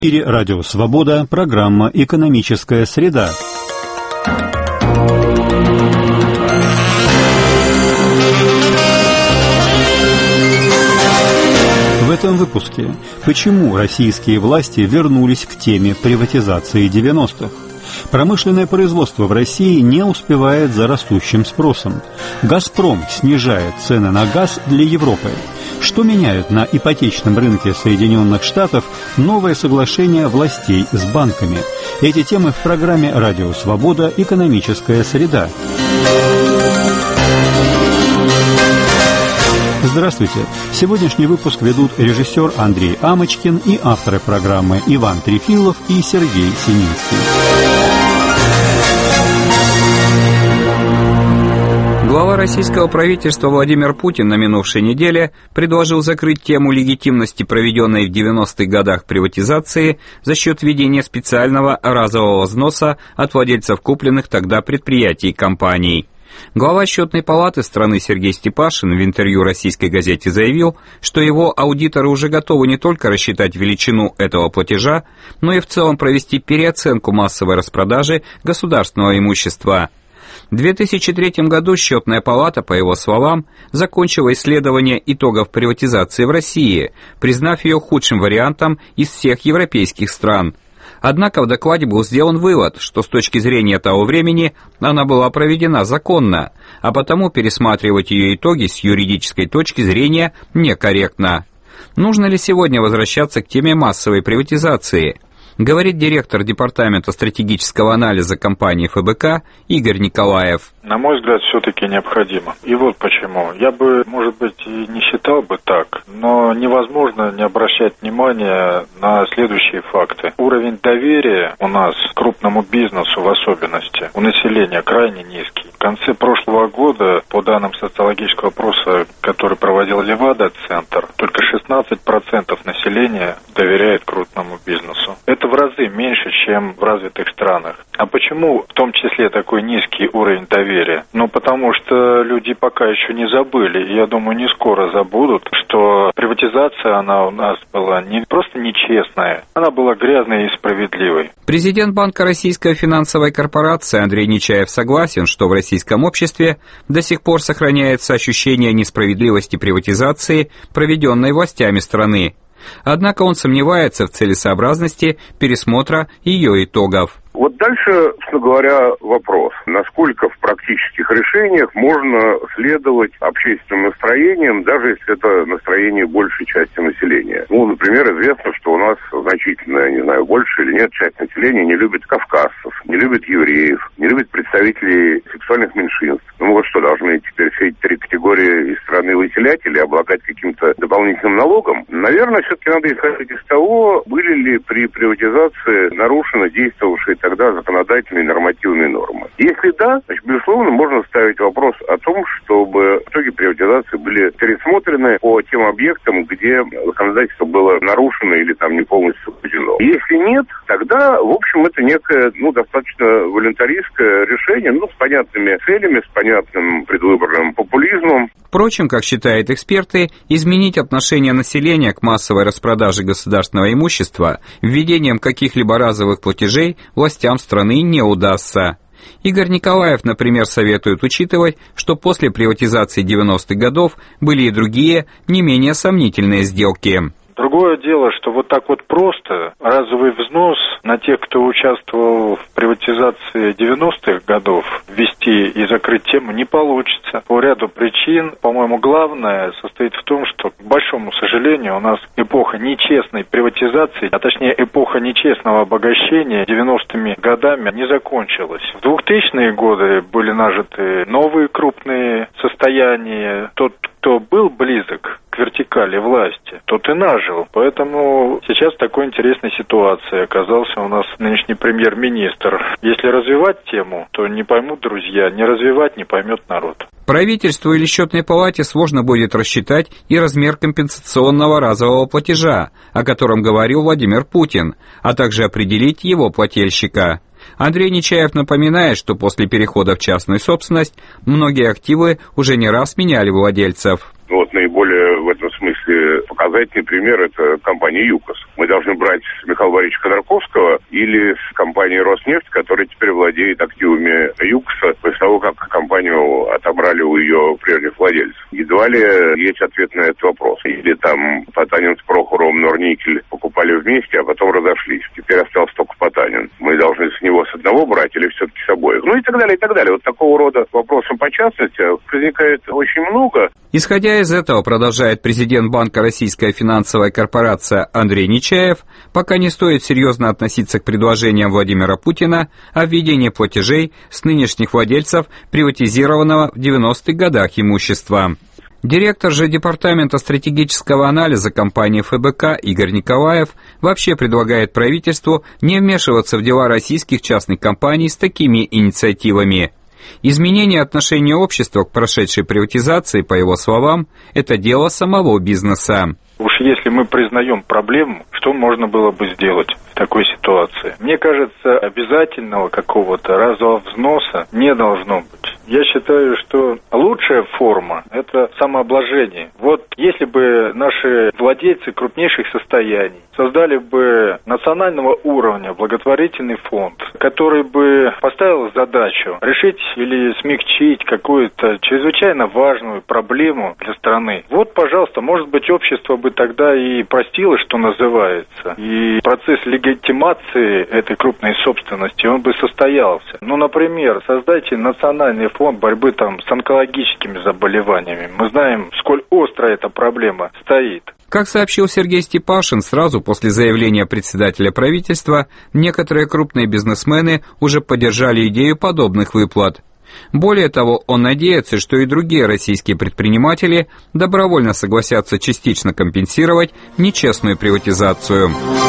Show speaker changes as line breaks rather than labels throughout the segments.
В эфире «Радио Свобода», программа «Экономическая среда». В этом выпуске: почему российские власти вернулись к теме приватизации 90-х? Промышленное производство в России не успевает за растущим спросом. «Газпром» снижает цены на газ для Европы. Что меняют на ипотечном рынке Соединенных Штатов новое соглашение властей с банками? Эти темы в программе «Радио Свобода. Экономическая среда». Здравствуйте! Сегодняшний выпуск ведут режиссер Андрей Амочкин и авторы программы Иван Трефилов и Сергей Сининский.
Глава российского правительства Владимир Путин на минувшей неделе предложил закрыть тему легитимности проведенной в 90-х годах приватизации за счет введения специального разового взноса от владельцев купленных тогда предприятий и компаний. Глава Счетной палаты страны Сергей Степашин в интервью российской газете заявил, что его аудиторы уже готовы не только рассчитать величину этого платежа, но и в целом провести переоценку массовой распродажи государственного имущества. В 2003 году Счетная палата, по его словам, закончила исследование итогов приватизации в России, признав ее худшим вариантом из всех европейских стран. Однако в докладе был сделан вывод, что с точки зрения того времени она была проведена законно, а потому пересматривать ее итоги с юридической точки зрения некорректно. Нужно ли сегодня возвращаться к теме массовой приватизации? Говорит директор департамента стратегического анализа компании ФБК Игорь Николаев.
На мой взгляд, все-таки необходимо. И вот почему. Я бы, может быть, и не считал бы так, но невозможно не обращать внимания на следующие факты. Уровень доверия у нас к крупному бизнесу в особенности у населения крайне низкий. В конце прошлого года, по данным социологического опроса, который проводил Левада-центр, только 16% населения доверяет крупному бизнесу. Это в разы меньше, чем в развитых странах. А почему в том числе такой низкий уровень доверия? Ну, потому что люди пока еще не забыли, и я думаю, не скоро забудут, что приватизация, она у нас была не просто нечестная, она была грязной и справедливой.
Президент Банка Российской финансовой корпорации Андрей Нечаев согласен, что в российском обществе до сих пор сохраняется ощущение несправедливости приватизации, проведенной властями страны. Однако он сомневается в целесообразности пересмотра ее итогов.
Вот дальше, собственно говоря, вопрос, насколько в практических решениях можно следовать общественным настроениям, даже если это настроение большей части населения. Ну, например, известно, что у нас значительная, не знаю, больше или нет, часть населения не любит кавказцев, не любит евреев, не любит представителей сексуальных меньшинств. Ну, мы вот что, должны теперь все эти три категории из страны выселять или облагать каким-то дополнительным налогом? Наверное, все-таки надо исходить из того, были ли при приватизации нарушены действовавшие тогда законодательные и нормативные нормы. Если да, значит, безусловно, можно ставить вопрос о том, чтобы итоги приватизации были пересмотрены по тем объектам, где законодательство было нарушено или там не полностью соблюдено. Если нет, тогда, в общем, это некое, достаточно волюнтаристское решение, с понятными целями, с понятным предвыборным популизмом.
Впрочем, как считают эксперты, изменить отношение населения к массовой распродаже государственного имущества введением каких-либо разовых платежей властям страны не удастся. Игорь Николаев, например, советует учитывать, что после приватизации 90-х годов были и другие, не менее сомнительные сделки.
Другое дело, что вот так вот просто разовый взнос на тех, кто участвовал в приватизации 90-х годов, ввести и закрыть тему не получится. По ряду причин, по-моему, главное состоит в том, что, к большому сожалению, у нас эпоха нечестной приватизации, а точнее эпоха нечестного обогащения 90-ми годами не закончилась. В 2000-е годы были нажиты новые крупные состояния. Тот, кто был близок к вертикали власти, тот и нажил. Поэтому сейчас в такой интересной ситуации оказался у нас нынешний премьер-министр. Если развивать тему, то не поймут друзья, не развивать не поймет народ.
Правительству или Счетной палате сложно будет рассчитать и размер компенсационного разового платежа, о котором говорил Владимир Путин, а также определить его плательщика. Андрей Нечаев напоминает, что после перехода в частную собственность многие активы уже не раз меняли владельцев.
Вот наиболее в этом смысле показательный пример – это компания ЮКОС. Мы должны брать Михаила Борисовича Ходорковского или с компанией «Роснефть», которая теперь владеет активами ЮКОСа, после того, как компанию отобрали у ее прежних владельцев. Едва ли есть ответ на этот вопрос. Или там Потанин с Прохоровым Норникель покупали вместе, а потом разошлись. Теперь остался только Потанин. Мы должны с него с одного брать или все-таки с обоих? Ну и так далее, и так далее. Вот такого рода вопросов по частности возникает очень много.
Исходя из этого, продолжает президент Банка «Российская финансовая корпорация» Андрей Нечаев, пока не стоит серьезно относиться к предложениям Владимира Путина о введении платежей с нынешних владельцев приватизированного в 90-х годах имущества. Директор же Департамента стратегического анализа компании ФБК Игорь Николаев вообще предлагает правительству не вмешиваться в дела российских частных компаний с такими инициативами. Изменение отношения общества к прошедшей приватизации, по его словам, это дело самого бизнеса.
Уж если мы признаем проблему, что можно было бы сделать в такой ситуации? Мне кажется, обязательного какого-то разового взноса не должно быть. Я считаю, что лучшая форма – это самообложение. Вот если бы наши владельцы крупнейших состояний создали бы национального уровня благотворительный фонд, который бы поставил задачу решить или смягчить какую-то чрезвычайно важную проблему для страны. Вот, пожалуйста, может быть, общество бы тогда и простило, что называется, и процесс легитимации этой крупной собственности, он бы состоялся. Ну, например, создайте национальный фонд борьбы там с онкологическими заболеваниями. Мы знаем, сколь остро эта проблема стоит.
Как сообщил Сергей Степашин, сразу после заявления председателя правительства, некоторые крупные бизнесмены уже поддержали идею подобных выплат. Более того, он надеется, что и другие российские предприниматели добровольно согласятся частично компенсировать нечестную приватизацию.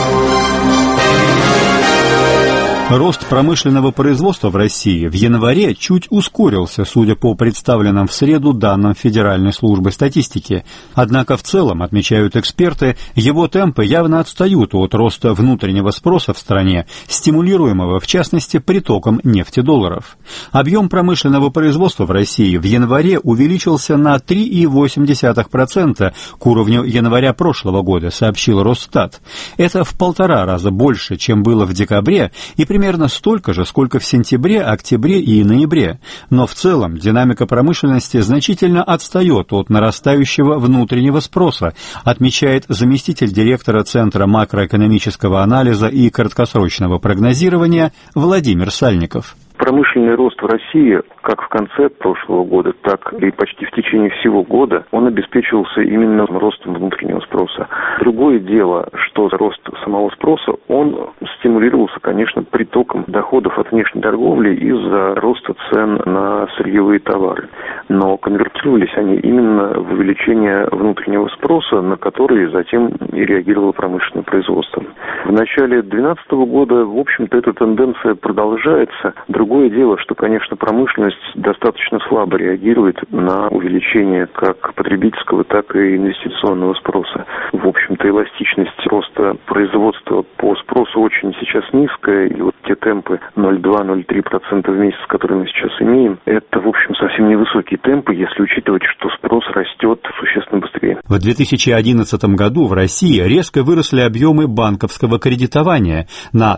Рост промышленного производства в России в январе чуть ускорился, судя по представленным в среду данным Федеральной службы статистики. Однако в целом, отмечают эксперты, его темпы явно отстают от роста внутреннего спроса в стране, стимулируемого, в частности, притоком нефтедолларов. Объем промышленного производства в России в январе увеличился на 3,8% к уровню января прошлого года, сообщил Росстат. Это в 1,5 раза больше, чем было в декабре, и примерно столько же, сколько в сентябре, октябре и ноябре. Но в целом динамика промышленности значительно отстает от нарастающего внутреннего спроса, отмечает заместитель директора Центра макроэкономического анализа и краткосрочного прогнозирования Владимир Сальников.
Промышленный рост в России, как в конце прошлого года, так и почти в течение всего года, он обеспечивался именно ростом внутреннего спроса. Другое дело, что рост самого спроса, он стимулировался, конечно, притоком доходов от внешней торговли из-за роста цен на сырьевые товары. Но конвертировались они именно в увеличение внутреннего спроса, на который затем и реагировало промышленное производство. В начале 2012 года, в общем-то, эта тенденция продолжается. Другое дело, что, конечно, промышленность достаточно слабо реагирует на увеличение как потребительского, так и инвестиционного спроса. В общем-то, эластичность роста производства по спросу очень сейчас низкая, и вот те темпы 0,2-0,3% в месяц, которые мы сейчас имеем, это, в общем, совсем невысокие темпы, если учитывать, что спрос растет существенно быстрее.
В 2011 году в России резко выросли объемы банковского кредитования на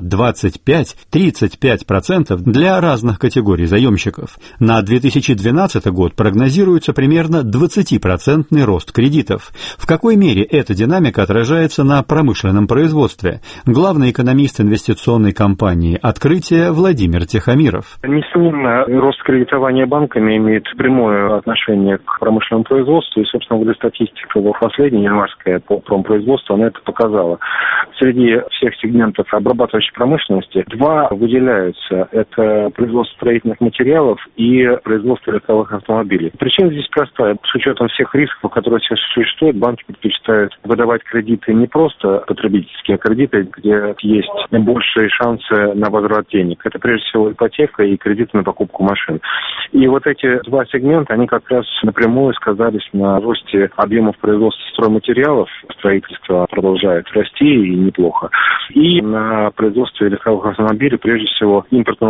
25-35% для разных категорий заемщиков. На 2012 год прогнозируется примерно 20% рост кредитов. В какой мере эта динамика отражается на промышленном производстве? Главный экономист инвестиционной компании «Открытие» Владимир Тихомиров.
Несомненно, рост кредитования банками имеет прямое отношение к промышленному производству, и, собственно говоря, статистика последняя январская по промпроизводству, она это показала. Среди всех сегментов обрабатывающей промышленности два выделяются. Это производство строительных материалов и производство легковых автомобилей. Причина здесь простая. С учетом всех рисков, которые сейчас существуют, банки предпочитают выдавать кредиты не просто потребительские, а кредиты, где есть большие шансы на возврат денег. Это прежде всего ипотека и кредиты на покупку машин. И вот эти два сегмента, они как раз напрямую сказались на росте объемов производства стройматериалов. Строительство продолжает расти и неплохо. И на производстве легковых автомобилей, прежде всего, импортного производства,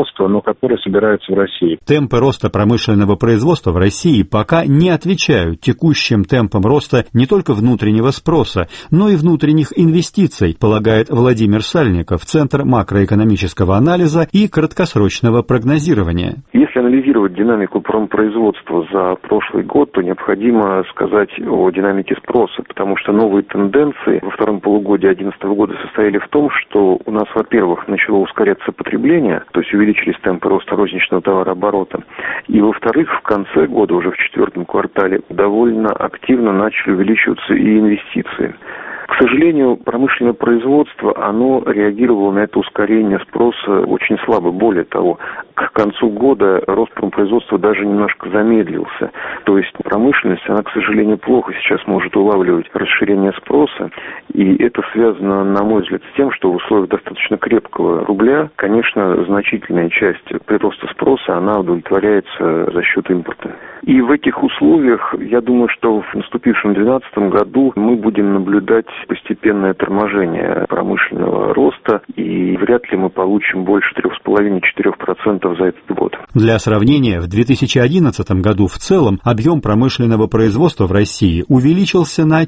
производства, но которые собираются в России.
Темпы роста промышленного производства в России пока не отвечают текущим темпам роста не только внутреннего спроса, но и внутренних инвестиций, полагает Владимир Сальников, Центр макроэкономического анализа и краткосрочного прогнозирования.
Если анализировать динамику промпроизводства за прошлый год, то необходимо сказать о динамике спроса, потому что новые тенденции во втором полугодии 2011 года состояли в том, что у нас, во-первых, начало ускоряться потребление, то есть увеличились темпы роста розничного товарооборота, и, во-вторых, в конце года, уже в четвертом квартале, довольно активно начали увеличиваться и инвестиции. К сожалению, промышленное производство, оно реагировало на это ускорение спроса очень слабо. Более того, к концу года рост промпроизводства даже немножко замедлился. То есть промышленность, она, к сожалению, плохо сейчас может улавливать расширение спроса. И это связано, на мой взгляд, с тем, что в условиях достаточно крепкого рубля, конечно, значительная часть прироста спроса, она удовлетворяется за счет импорта. И в этих условиях, я думаю, что в наступившем 2012 году мы будем наблюдать постепенное торможение промышленного роста, и вряд ли мы получим больше 3,5-4% за этот год.
Для сравнения, в 2011 году в целом объем промышленного производства в России увеличился на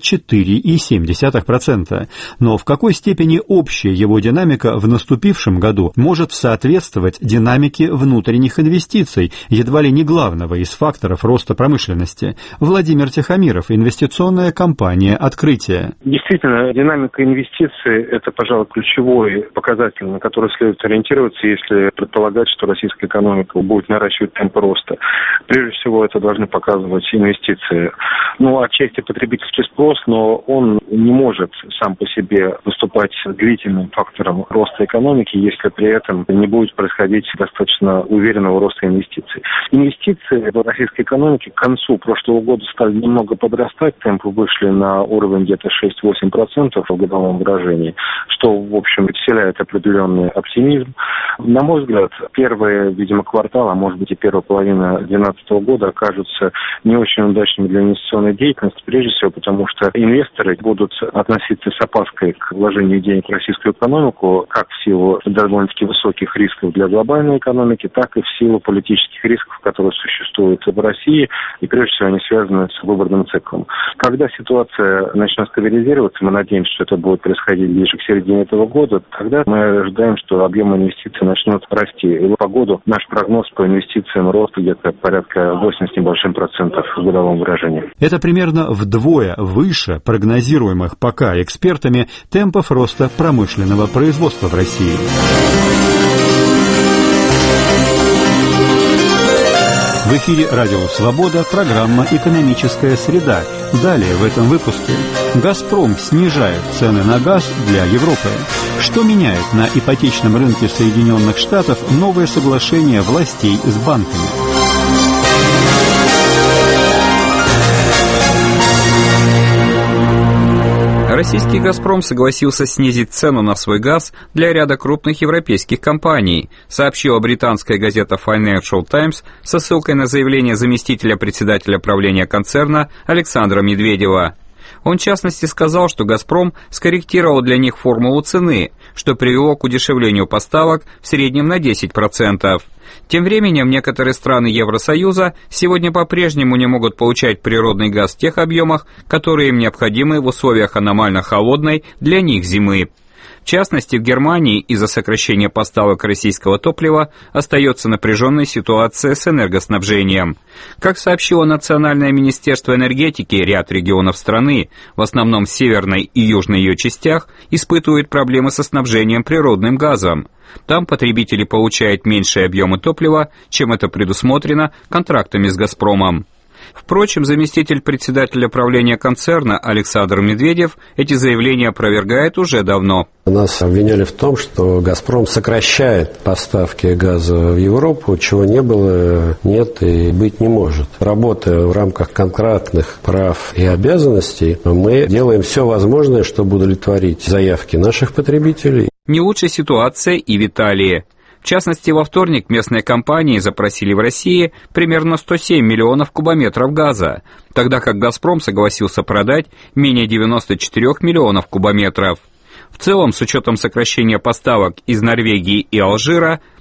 4,7%. Но в какой степени общая его динамика в наступившем году может соответствовать динамике внутренних инвестиций, едва ли не главного из факторов роста промышленности? Владимир Тихомиров, инвестиционная компания «Открытие».
Действительно, динамика инвестиций – это, пожалуй, ключевой показатель, на который следует ориентироваться, если предполагать, что российская экономика будет наращивать темпы роста. Прежде всего, это должны показывать инвестиции. Отчасти потребительский спрос, но он не может сам по себе выступать длительным фактором роста экономики, если при этом не будет происходить достаточно уверенного роста инвестиций. Инвестиции в российской экономике к концу прошлого года стали немного подрастать, темпы вышли на уровень где-то 6-8% в годовом выражении, что, в общем, вселяет определенный оптимизм. На мой взгляд, первые, видимо, кварталы, а может быть и первая половина 2012 года окажутся не очень удачными для инвестиционной деятельности, прежде всего потому, что инвесторы будут относиться с опаской к вложению денег в российскую экономику, как в силу довольно-таки высоких рисков для глобальной экономики, так и в силу политических рисков, которые существуют в России, и прежде всего они связаны с выборным циклом. Когда ситуация начнет стабилизироваться, мы надеемся, что это будет происходить ближе к середине этого года, тогда мы ожидаем, что объем инвестиций начнет расти. И по году наш прогноз по инвестициям рост где-то порядка 8 с небольшим процентов в годовом выражении.
Это примерно вдвое выше прогнозируемых пока экспертами темпов роста промышленного производства в России. В эфире «Радио Свобода», программа «Экономическая среда». Далее в этом выпуске. «Газпром» снижает цены на газ для Европы. Что меняет на ипотечном рынке Соединенных Штатов новое соглашение властей с банками?
Российский «Газпром» согласился снизить цену на свой газ для ряда крупных европейских компаний, сообщила британская газета Financial Times со ссылкой на заявление заместителя председателя правления концерна Александра Медведева. Он, в частности, сказал, что «Газпром» скорректировал для них формулу цены, что привело к удешевлению поставок в среднем на 10%. Тем временем некоторые страны Евросоюза сегодня по-прежнему не могут получать природный газ в тех объемах, которые им необходимы в условиях аномально холодной для них зимы. В частности, в Германии из-за сокращения поставок российского топлива остается напряженная ситуация с энергоснабжением. Как сообщило Национальное министерство энергетики, ряд регионов страны, в основном в северной и южной ее частях, испытывают проблемы со снабжением природным газом. Там потребители получают меньшие объемы топлива, чем это предусмотрено контрактами с «Газпромом». Впрочем, заместитель председателя правления концерна Александр Медведев эти заявления опровергает уже давно.
Нас обвиняли в том, что «Газпром» сокращает поставки газа в Европу, чего не было, нет и быть не может. Работая в рамках контрактных прав и обязанностей, мы делаем все возможное, чтобы удовлетворить заявки наших потребителей.
Не лучшая ситуация и в Италии. В частности, во вторник местные компании запросили в России примерно 107 миллионов кубометров газа, тогда как «Газпром» согласился продать менее 94 миллионов кубометров. В целом, с учетом сокращения поставок из Норвегии и Алжира,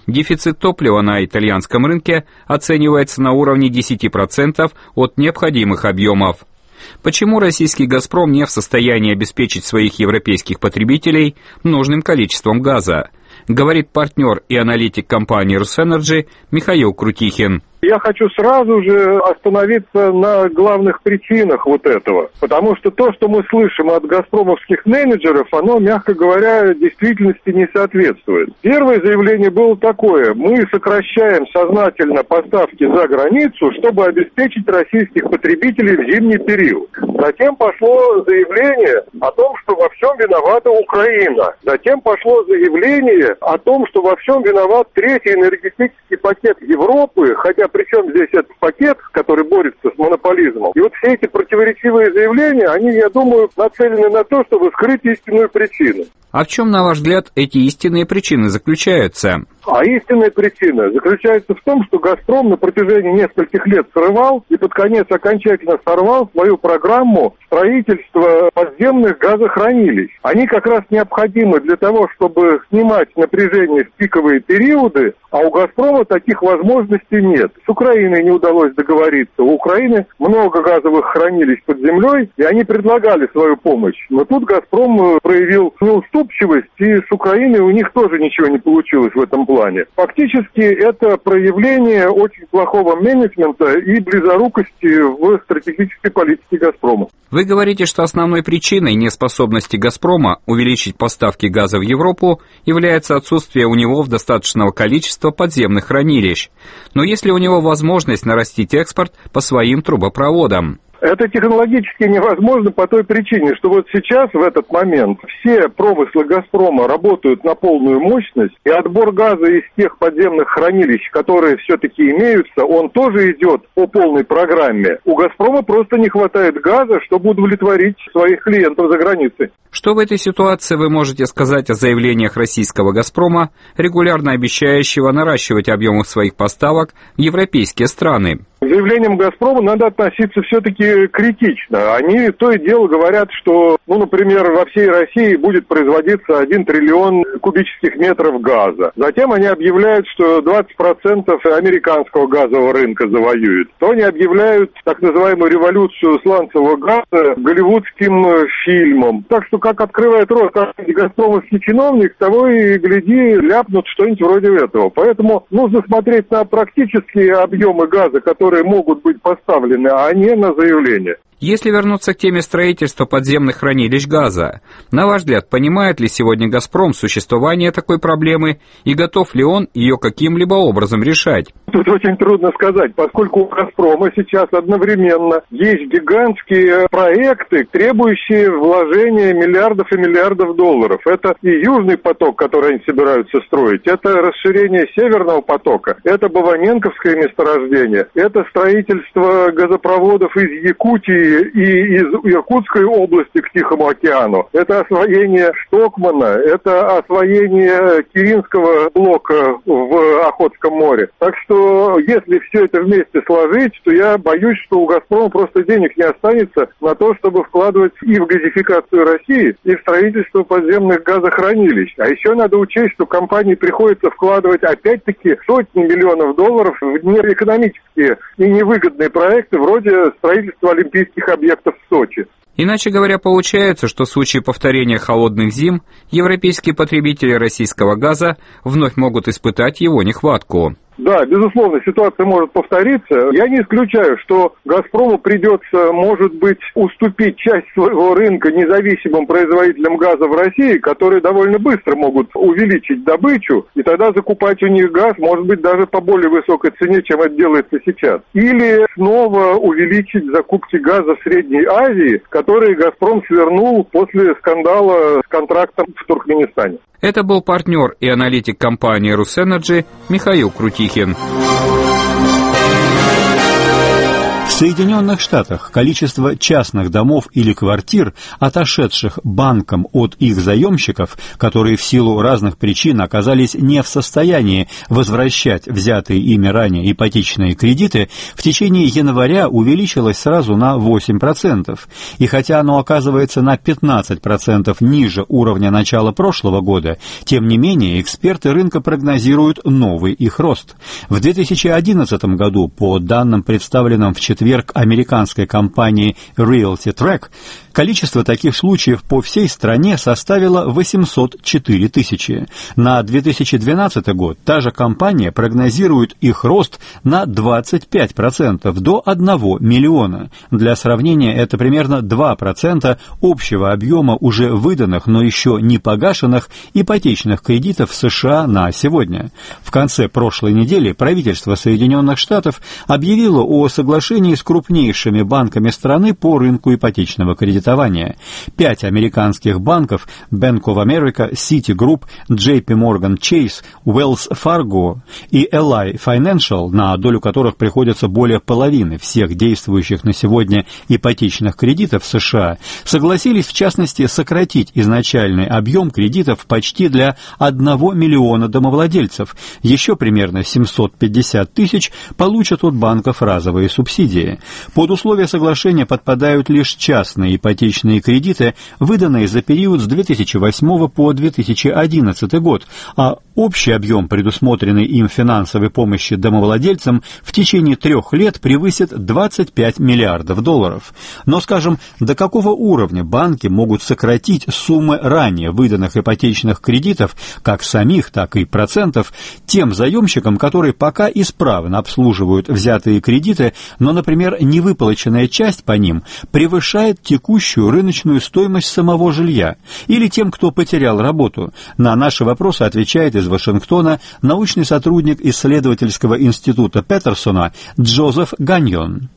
Дефицит топлива на итальянском рынке оценивается на уровне 10% от необходимых объемов. Почему российский «Газпром» не в состоянии обеспечить своих европейских потребителей нужным количеством газа, говорит партнер и аналитик компании «Русэнерджи» Михаил Крутихин.
Я хочу сразу же остановиться на главных причинах вот этого. Потому что то, что мы слышим от газпромовских менеджеров, оно, мягко говоря, действительности не соответствует. Первое заявление было такое: мы сокращаем сознательно поставки за границу, чтобы обеспечить российских потребителей в зимний период. Затем пошло заявление о том, что во всем виновата Украина. Затем пошло заявление о том, что во всем виноват третий энергетический пакет Европы, хотя причем здесь этот пакет, который борется с монополизмом. И вот все эти противоречивые заявления, они, я думаю, нацелены на то, чтобы скрыть истинную причину.
А в чем, на ваш взгляд, эти истинные причины заключаются?
А истинная причина заключается в том, что «Газпром» на протяжении нескольких лет срывал и под конец окончательно сорвал свою программу строительства подземных газохранилищ. Они как раз необходимы для того, чтобы снимать напряжение в пиковые периоды, а у «Газпрома» таких возможностей нет. С Украиной не удалось договориться. У Украины много газовых хранилищ под землей, и они предлагали свою помощь. Но тут «Газпром» проявил неуступчивость, и с Украиной у них тоже ничего не получилось в этом плане. Фактически это проявление очень плохого менеджмента и близорукости в стратегической политике «Газпрома».
Вы говорите, что основной причиной неспособности «Газпрома» увеличить поставки газа в Европу является отсутствие у него достаточного количества подземных хранилищ. Но есть ли у него возможность нарастить экспорт по своим трубопроводам?
Это технологически невозможно по той причине, что вот сейчас, в этот момент, все промыслы «Газпрома» работают на полную мощность, и отбор газа из тех подземных хранилищ, которые все-таки имеются, он тоже идет по полной программе. У «Газпрома» просто не хватает газа, чтобы удовлетворить своих клиентов за границей.
Что в этой ситуации вы можете сказать о заявлениях российского «Газпрома», регулярно обещающего наращивать объемы своих поставок в европейские страны?
К заявлениям «Газпрома» надо относиться все-таки критично. Они то и дело говорят, что, например, во всей России будет производиться 1 триллион кубических метров газа. Затем они объявляют, что 20% американского газового рынка завоюют. То они объявляют так называемую революцию сланцевого газа голливудским фильмом. Так что, как открывает рот газпромовский чиновник, того и гляди, ляпнут что-нибудь вроде этого. Поэтому нужно смотреть на практические объемы газа, которые могут быть поставлены, а не на заявления.
Если вернуться к теме строительства подземных хранилищ газа, на ваш взгляд, понимает ли сегодня «Газпром» существование такой проблемы и готов ли он ее каким-либо образом решать?
Тут очень трудно сказать, поскольку у «Газпрома» сейчас одновременно есть гигантские проекты, требующие вложения миллиардов и миллиардов долларов. Это и Южный поток, который они собираются строить, это расширение Северного потока, это Баваненковское месторождение, это строительство газопроводов из Якутии и из Иркутской области к Тихому океану. Это освоение Штокмана, это освоение Киринского блока в Охотском море. Так что, если все это вместе сложить, то я боюсь, что у «Газпрома» просто денег не останется на то, чтобы вкладывать и в газификацию России, и в строительство подземных газохранилищ. А еще надо учесть, что компании приходится вкладывать опять-таки сотни миллионов долларов в неэкономические и невыгодные проекты, вроде строительства олимпийских объектов в Сочи.
Иначе говоря, получается, что в случае повторения холодных зим европейские потребители российского газа вновь могут испытать его нехватку.
Да, безусловно, ситуация может повториться. Я не исключаю, что «Газпрому» придется, может быть, уступить часть своего рынка независимым производителям газа в России, которые довольно быстро могут увеличить добычу, и тогда закупать у них газ, может быть, даже по более высокой цене, чем это делается сейчас. Или снова увеличить закупки газа в Средней Азии, которые «Газпром» свернул после скандала с контрактом в Туркменистане.
Это был партнер и аналитик компании «Русэнерджи» Михаил Крутихин.
Соединенных Штатах количество частных домов или квартир, отошедших банкам от их заемщиков, которые в силу разных причин оказались не в состоянии возвращать взятые ими ранее ипотечные кредиты, в течение января увеличилось сразу на 8%. И хотя оно оказывается на 15% ниже уровня начала прошлого года, тем не менее эксперты рынка прогнозируют новый их рост. В 2011 году, по данным, представленным в четверг американской компанией Realty Track, количество таких случаев по всей стране составило 804 тысячи. На 2012 год та же компания прогнозирует их рост на 25%, до 1 миллиона. Для сравнения, это примерно 2% общего объема уже выданных, но еще не погашенных ипотечных кредитов в США на сегодня. В конце прошлой недели правительство Соединенных Штатов объявило о соглашении с крупнейшими банками страны по рынку ипотечного кредитования. 5 американских банков – Bank of America, Citigroup, JP Morgan Chase, Wells Fargo и Ally Financial, на долю которых приходится более половины всех действующих на сегодня ипотечных кредитов в США, согласились в частности сократить изначальный объем кредитов почти для 1 миллиона домовладельцев. Еще примерно 750 тысяч получат от банков разовые субсидии. Под условия соглашения подпадают лишь частные ипотечные кредиты, выданные за период с 2008 по 2011 год, а общий объем предусмотренной им финансовой помощи домовладельцам в течение 3 лет превысит 25 миллиардов долларов. Но, скажем, до какого уровня банки могут сократить суммы ранее выданных ипотечных кредитов, как самих, так и процентов, тем заемщикам, которые пока исправно обслуживают взятые кредиты, но, например, невыплаченная часть по ним превышает текущую рыночную стоимость самого жилья, или тем, кто потерял работу? На наши вопросы отвечает из Вашингтона научный сотрудник исследовательского института Петерсона Джозеф Ганьон.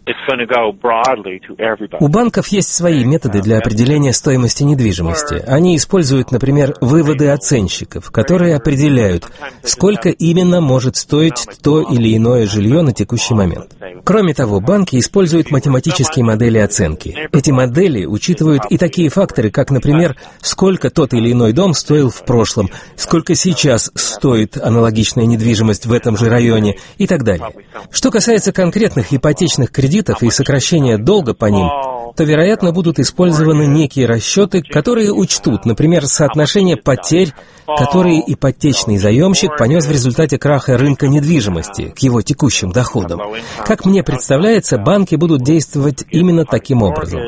У банков есть свои методы для определения стоимости недвижимости. Они используют, например, выводы оценщиков, которые определяют, сколько именно может стоить то или иное жилье на текущий момент. Кроме того, банки используют математические модели оценки. Эти модели учитывают и такие факторы, как, например, сколько тот или иной дом стоил в прошлом, сколько сейчас стоит аналогичная недвижимость в этом же районе и так далее. Что касается конкретных ипотечных кредитов и сокращения долга по ним, то, вероятно, будут использованы некие расчеты, которые учтут, например, соотношение потерь, которые ипотечный заемщик понес в результате краха рынка недвижимости к его текущим доходам. Как мне представляется, банки будут действовать именно таким образом.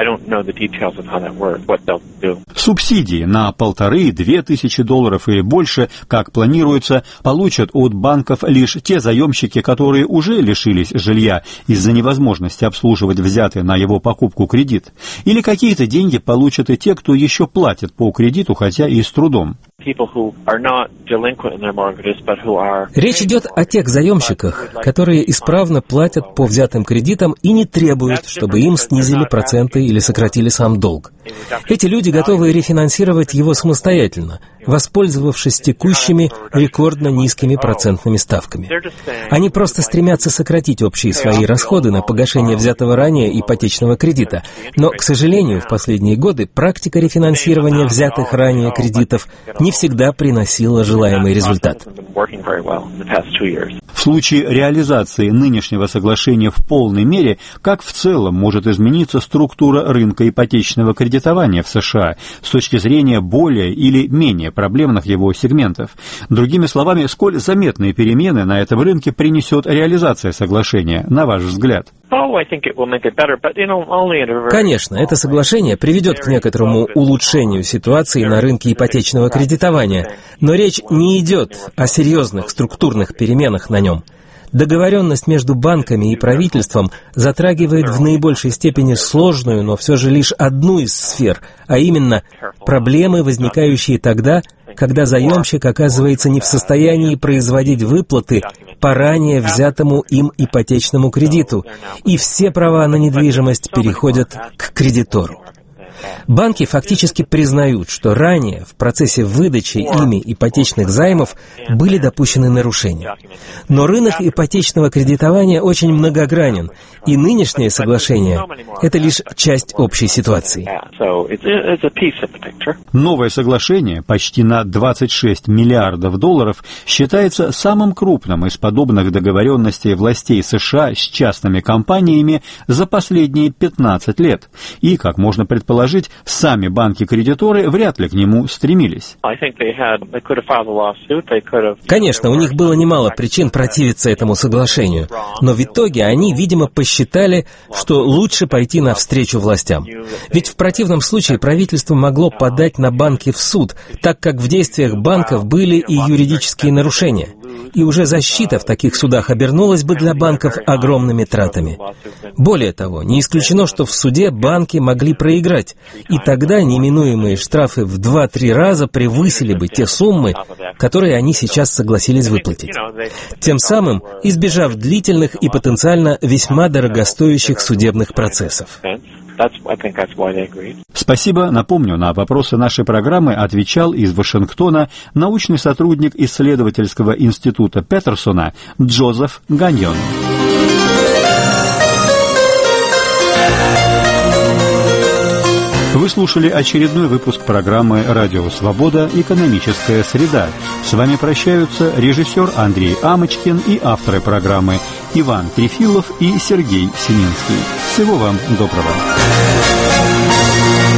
Субсидии на 1,5–2 тысячи долларов или больше, как планируется, получат от банков лишь те заемщики, которые уже лишились жилья из-за невозможности обслуживать взятый на его покупку кредит. Или какие-то деньги получат и те, кто еще платит по кредиту, хотя и с трудом.
Речь идет о тех заемщиках, которые исправно платят по взятым кредитам и не требуют, чтобы им снизили проценты или сократили сам долг. Эти люди готовы рефинансировать его самостоятельно, воспользовавшись текущими рекордно низкими процентными ставками. Они просто стремятся сократить общие свои расходы на погашение взятого ранее ипотечного кредита. Но, к сожалению, в последние годы практика рефинансирования взятых ранее кредитов не всегда приносила желаемый результат.
В случае реализации нынешнего соглашения в полной мере, как в целом может измениться структура рынка ипотечного кредитования в США с точки зрения более или менее проблемных его сегментов? Другими словами, сколь заметные перемены на этом рынке принесет реализация соглашения, на ваш взгляд?
Конечно, это соглашение приведет к некоторому улучшению ситуации на рынке ипотечного кредитования, но речь не идет о серьезных структурных переменах на нем. Договоренность между банками и правительством затрагивает в наибольшей степени сложную, но все же лишь одну из сфер, а именно проблемы, возникающие тогда, когда заемщик оказывается не в состоянии производить выплаты по ранее взятому им ипотечному кредиту, и все права на недвижимость переходят к кредитору. банки фактически признают, что ранее в процессе выдачи ими ипотечных займов были допущены нарушения. Но рынок ипотечного кредитования очень многогранен, и нынешнее соглашение – это лишь часть общей ситуации.
Новое соглашение почти на 26 миллиардов долларов считается самым крупным из подобных договоренностей властей США с частными компаниями за последние 15 лет. И, как можно предположить, сами банки-кредиторы вряд ли к нему стремились.
Конечно, у них было немало причин противиться этому соглашению, но в итоге они, видимо, посчитали, что лучше пойти навстречу властям. Ведь в противном случае правительство могло подать на банки в суд, так как в действиях банков были и юридические нарушения. И уже защита в таких судах обернулась бы для банков огромными тратами. Более того, не исключено, что в суде банки могли проиграть, и тогда неминуемые штрафы в 2-3 раза превысили бы те суммы, которые они сейчас согласились выплатить. Тем самым избежав длительных и потенциально весьма дорогостоящих судебных процессов.
Спасибо. Напомню, на вопросы нашей программы отвечал из Вашингтона научный сотрудник исследовательского института Петерсона Джозеф Ганьон. Вы слушали очередной выпуск программы «Радио Свобода. Экономическая среда». С вами прощаются режиссер Андрей Амочкин и авторы программы Иван Трефилов и Сергей Сининский. Всего вам доброго.